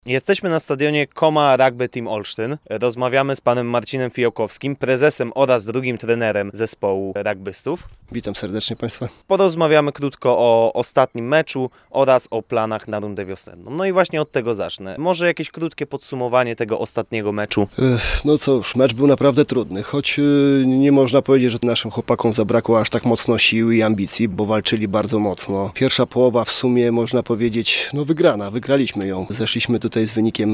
Jesteśmy na stadionie Koma Rugby Team Olsztyn. Rozmawiamy z panem Marcinem Fijałkowskim, prezesem oraz drugim trenerem zespołu rugbystów. Witam serdecznie Państwa. Porozmawiamy krótko o ostatnim meczu oraz o planach na rundę wiosenną. No i właśnie od tego zacznę. Może jakieś krótkie podsumowanie tego ostatniego meczu? No cóż, mecz był naprawdę trudny, choć nie można powiedzieć, że naszym chłopakom zabrakło aż tak mocno sił i ambicji, bo walczyli bardzo mocno. Pierwsza połowa w sumie można powiedzieć, wygrana, wygraliśmy ją. Zeszliśmy tutaj z wynikiem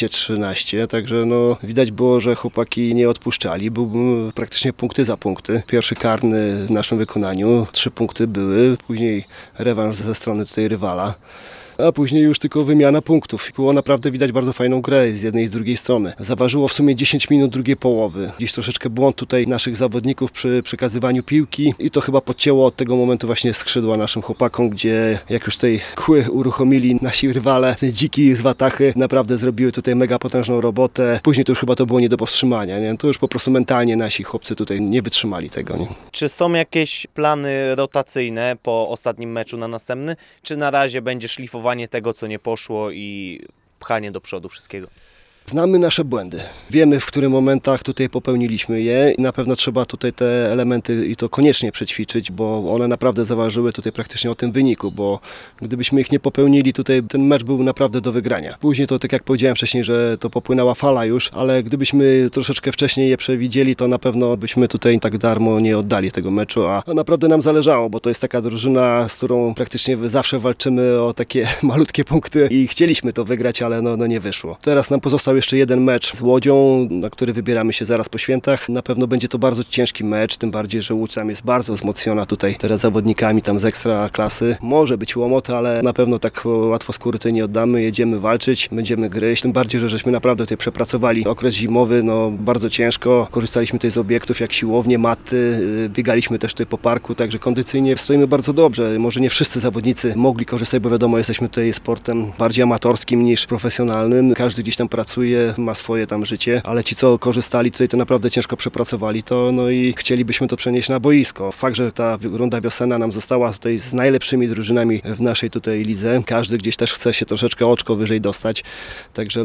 15-13, także widać było, że chłopaki nie odpuszczali. Był praktycznie punkty za punkty. Pierwszy karny w naszym wykonaniu, 3 punkty były, później rewanż ze strony tutaj rywala. A później już tylko wymiana punktów. Było naprawdę widać bardzo fajną grę z jednej i z drugiej strony. Zaważyło w sumie 10 minut drugiej połowy. Gdzieś troszeczkę błąd tutaj naszych zawodników przy przekazywaniu piłki i to chyba podcięło od tego momentu właśnie skrzydła naszym chłopakom, gdzie jak już tutaj kły uruchomili nasi rywale, te dziki z Watachy naprawdę zrobiły tutaj mega potężną robotę. Później to już chyba to było nie do powstrzymania. Nie? To już po prostu mentalnie nasi chłopcy tutaj nie wytrzymali tego. Nie? Czy są jakieś plany rotacyjne po ostatnim meczu na następny? Czy na razie będzie szlifowanie tego, co nie poszło i pchanie do przodu wszystkiego? Znamy nasze błędy. Wiemy, w których momentach tutaj popełniliśmy je i na pewno trzeba tutaj te elementy i to koniecznie przećwiczyć, bo one naprawdę zaważyły tutaj praktycznie o tym wyniku, bo gdybyśmy ich nie popełnili, tutaj ten mecz był naprawdę do wygrania. Później to, tak jak powiedziałem wcześniej, że to popłynęła fala już, ale gdybyśmy troszeczkę wcześniej je przewidzieli, to na pewno byśmy tutaj tak darmo nie oddali tego meczu, a naprawdę nam zależało, bo to jest taka drużyna, z którą praktycznie zawsze walczymy o takie malutkie punkty i chcieliśmy to wygrać, ale nie wyszło. Teraz nam pozostał jeszcze jeden mecz z Łodzią, na który wybieramy się zaraz po świętach. Na pewno będzie to bardzo ciężki mecz, tym bardziej, że Łódź tam jest bardzo wzmocniona tutaj teraz zawodnikami tam z ekstra klasy. Może być łomot, ale na pewno tak łatwo skóry tutaj nie oddamy. Jedziemy walczyć, będziemy gryźć, tym bardziej, że żeśmy naprawdę tutaj przepracowali okres zimowy, bardzo ciężko. Korzystaliśmy tutaj z obiektów jak siłownie, maty, biegaliśmy też tutaj po parku, także kondycyjnie stoimy bardzo dobrze. Może nie wszyscy zawodnicy mogli korzystać, bo wiadomo, jesteśmy tutaj sportem bardziej amatorskim niż profesjonalnym. Każdy gdzieś tam pracuje, ma swoje tam życie, ale ci, co korzystali tutaj, to naprawdę ciężko przepracowali to, i chcielibyśmy to przenieść na boisko. Fakt, że ta runda wiosenna nam została tutaj z najlepszymi drużynami w naszej tutaj lidze. Każdy gdzieś też chce się troszeczkę oczko wyżej dostać, także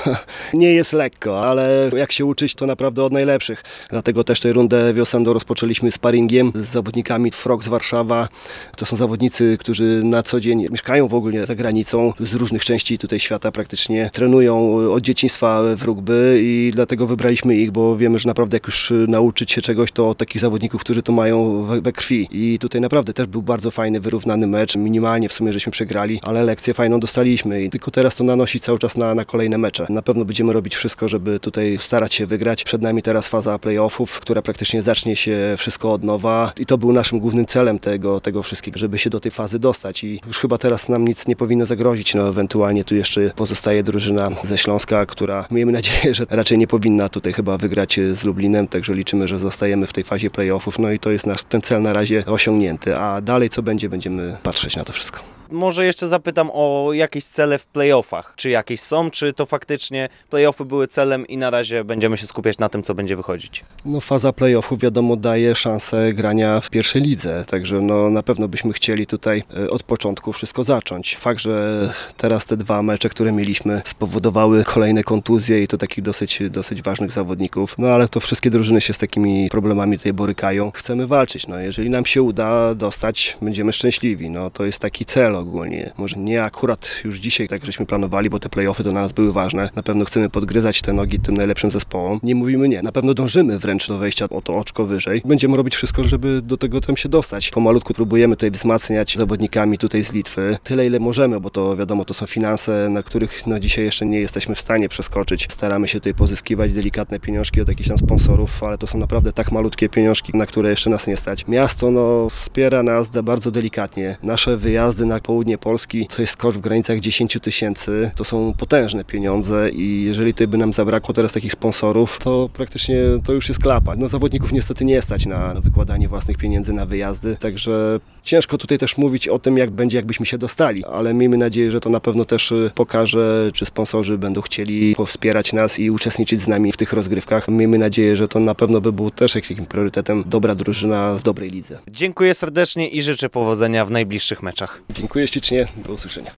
nie jest lekko, ale jak się uczyć, to naprawdę od najlepszych. Dlatego też tę rundę wiosenną rozpoczęliśmy sparingiem z zawodnikami Frog z Warszawa. To są zawodnicy, którzy na co dzień mieszkają w ogóle za granicą, z różnych części tutaj świata praktycznie, trenują od dzieciństwa w rugby i dlatego wybraliśmy ich, bo wiemy, że naprawdę jak już nauczyć się czegoś, to od takich zawodników, którzy to mają we krwi. I tutaj naprawdę też był bardzo fajny, wyrównany mecz. Minimalnie w sumie żeśmy przegrali, ale lekcję fajną dostaliśmy i tylko teraz to nanosi cały czas na kolejne mecze. Na pewno będziemy robić wszystko, żeby tutaj starać się wygrać. Przed nami teraz faza playoffów, która praktycznie zacznie się wszystko od nowa i to był naszym głównym celem tego wszystkiego, żeby się do tej fazy dostać i już chyba teraz nam nic nie powinno zagrozić. Ewentualnie tu jeszcze pozostaje drużyna ze Śląska, która miejmy nadzieję, że raczej nie powinna tutaj chyba wygrać z Lublinem, także liczymy, że zostajemy w tej fazie playoffów, i to jest ten cel na razie osiągnięty, a dalej co będzie, będziemy patrzeć na to wszystko. Może jeszcze zapytam o jakieś cele w playoffach. Czy jakieś są, czy to faktycznie playoffy były celem i na razie będziemy się skupiać na tym, co będzie wychodzić? Faza playoffów wiadomo daje szansę grania w pierwszej lidze, także na pewno byśmy chcieli tutaj od początku wszystko zacząć. Fakt, że teraz te 2 mecze, które mieliśmy, spowodowały kolejne kontuzje i to takich dosyć ważnych zawodników, ale to wszystkie drużyny się z takimi problemami tutaj borykają. Chcemy walczyć, jeżeli nam się uda dostać, będziemy szczęśliwi, to jest taki cel ogólnie. Może nie akurat już dzisiaj, tak żeśmy planowali, bo te play-offy to dla nas były ważne. Na pewno chcemy podgryzać te nogi tym najlepszym zespołom. Nie mówimy nie. Na pewno dążymy wręcz do wejścia o to oczko wyżej. Będziemy robić wszystko, żeby do tego tam się dostać. Pomalutku próbujemy tutaj wzmacniać zawodnikami tutaj z Litwy. Tyle, ile możemy, bo to wiadomo, to są finanse, na których dzisiaj jeszcze nie jesteśmy w stanie przeskoczyć. Staramy się tutaj pozyskiwać delikatne pieniążki od jakichś tam sponsorów, ale to są naprawdę tak malutkie pieniążki, na które jeszcze nas nie stać. Miasto wspiera nas bardzo delikatnie. Nasze wyjazdy na południe Polski to jest koszt w granicach 10 000. To są potężne pieniądze i jeżeli tutaj by nam zabrakło teraz takich sponsorów, to praktycznie to już jest klapa. Zawodników niestety nie stać na wykładanie własnych pieniędzy na wyjazdy, także ciężko tutaj też mówić o tym, jak będzie, jakbyśmy się dostali, ale miejmy nadzieję, że to na pewno też pokaże, czy sponsorzy będą chcieli wspierać nas i uczestniczyć z nami w tych rozgrywkach. Miejmy nadzieję, że to na pewno by był też jakimś priorytetem dobra drużyna w dobrej lidze. Dziękuję serdecznie i życzę powodzenia w najbliższych meczach. Dziękuję ślicznie, do usłyszenia.